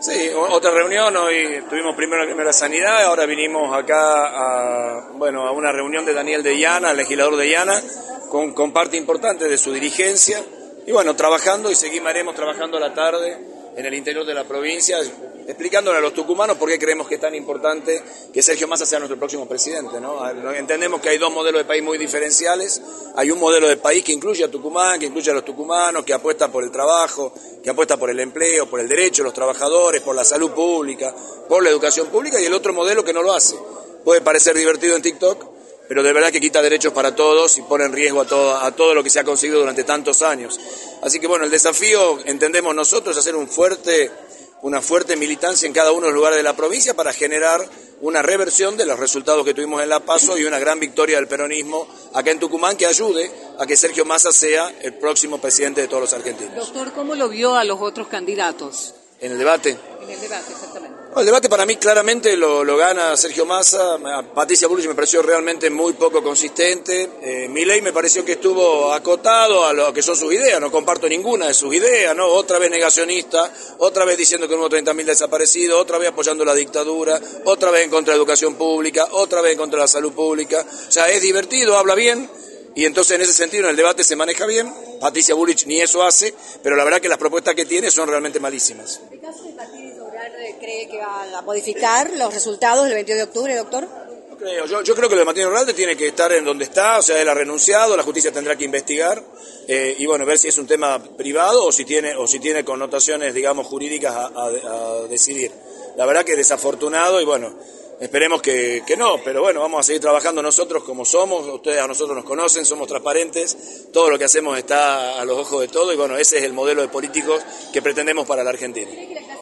Sí, otra reunión, hoy tuvimos primero Sanidad, ahora vinimos acá a una reunión de Daniel de Llana, el legislador de Llana, con parte importante de su dirigencia, y bueno, trabajando y seguiremos trabajando a la tarde en el interior de la provincia, explicándole a los tucumanos por qué creemos que es tan importante que Sergio Massa sea nuestro próximo presidente, ¿no? Entendemos que hay dos modelos de país muy diferenciales, hay un modelo de país que incluye a Tucumán, que incluye a los tucumanos, que apuesta por el trabajo, que apuesta por el empleo, por el derecho de los trabajadores, por la salud pública, por la educación pública, y el otro modelo que no lo hace. Puede parecer divertido en TikTok, pero de verdad que quita derechos para todos y pone en riesgo a todo lo que se ha conseguido durante tantos años. Así que bueno, el desafío, entendemos nosotros, es hacer una fuerte militancia en cada uno de los lugares de la provincia para generar una reversión de los resultados que tuvimos en La Paso y una gran victoria del peronismo acá en Tucumán que ayude a que Sergio Massa sea el próximo presidente de todos los argentinos. Doctor, ¿cómo lo vio a los otros candidatos? ¿En el debate? En el debate, exactamente. El debate para mí claramente lo gana Sergio Massa. Patricia Bullrich me pareció realmente muy poco consistente. Milei me pareció que estuvo acotado a lo que son sus ideas, no comparto ninguna de sus ideas, ¿no? Otra vez negacionista, otra vez diciendo que no hubo 30.000 desaparecidos, otra vez apoyando la dictadura, otra vez en contra de la educación pública, otra vez en contra de la salud pública. O sea, es divertido, habla bien, y entonces en ese sentido en el debate se maneja bien. Patricia Bullrich ni eso hace, pero la verdad que las propuestas que tiene son realmente malísimas. ¿El caso del Partido Integral cree que va a modificar los resultados del 22 de octubre, doctor? No creo. Yo creo que lo de Martín Orralde tiene que estar en donde está, o sea, él ha renunciado, la justicia tendrá que investigar y bueno, ver si es un tema privado o si tiene connotaciones, digamos, jurídicas a decidir. La verdad que es desafortunado y bueno, esperemos que no, pero bueno, vamos a seguir trabajando nosotros como somos, ustedes a nosotros nos conocen, somos transparentes, todo lo que hacemos está a los ojos de todos y bueno, ese es el modelo de políticos que pretendemos para la Argentina.